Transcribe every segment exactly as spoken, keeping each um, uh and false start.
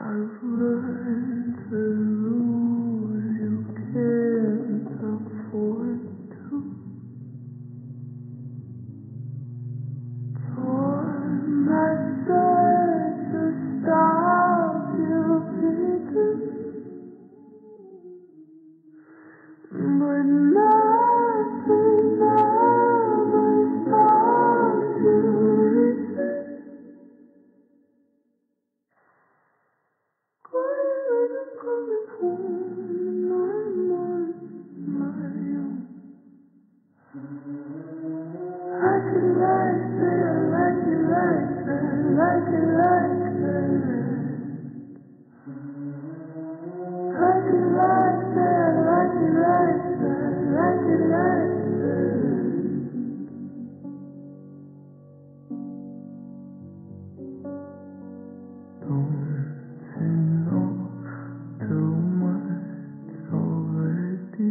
I've learned to lose, you can't afford to. Torn myself to stop you beating, but nothing ever stops you reaching. Quiet when I'm coming home, I'm on my own. I could like that, I like it like that, like it like that. I could like that, I like it like that, like it like that. Don't you know too much already?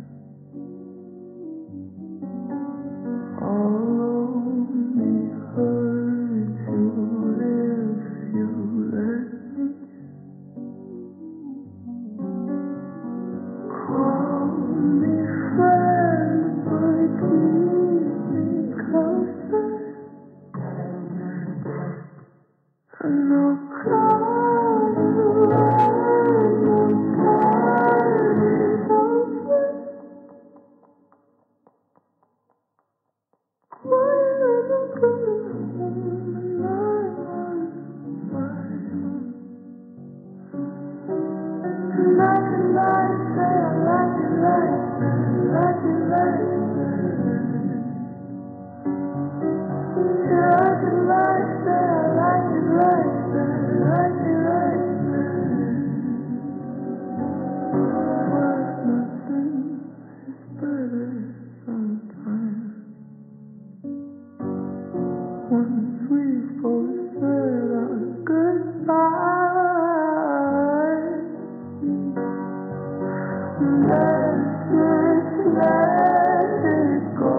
I'll only hurt you if you let me. Call me friend, but keep me closer. I know cause the rain of time is over. Quiet when I'm coming home, and I'm on my own. And I can like that, I like it like that, like it like that. Yeah, I can like that, I like it like that, like it like that. But nothing is better sometimes. Once we've both said our goodbyes, let's just let it go.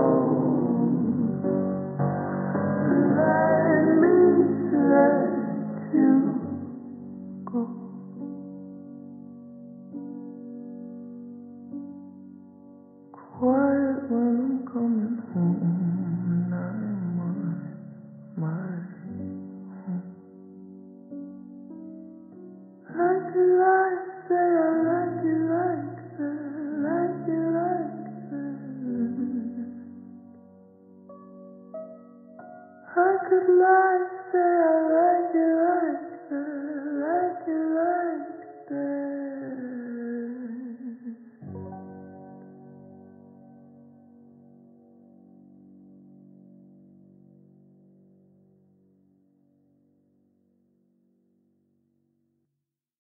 Let me let you go. Quiet when I'm coming home, and I'm on my own. Like it like that, I like it like that, like it like that. I could like that, I like